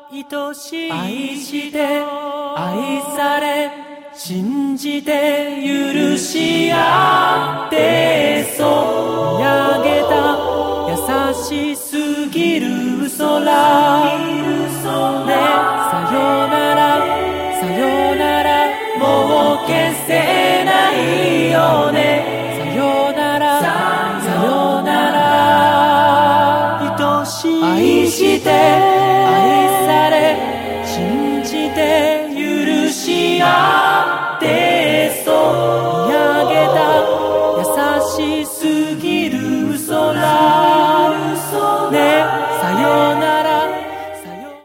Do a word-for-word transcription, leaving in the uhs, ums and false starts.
愛しい愛して愛され信じて許し合ってそう見上げた優しすぎる空ねさよならさよならもう消せ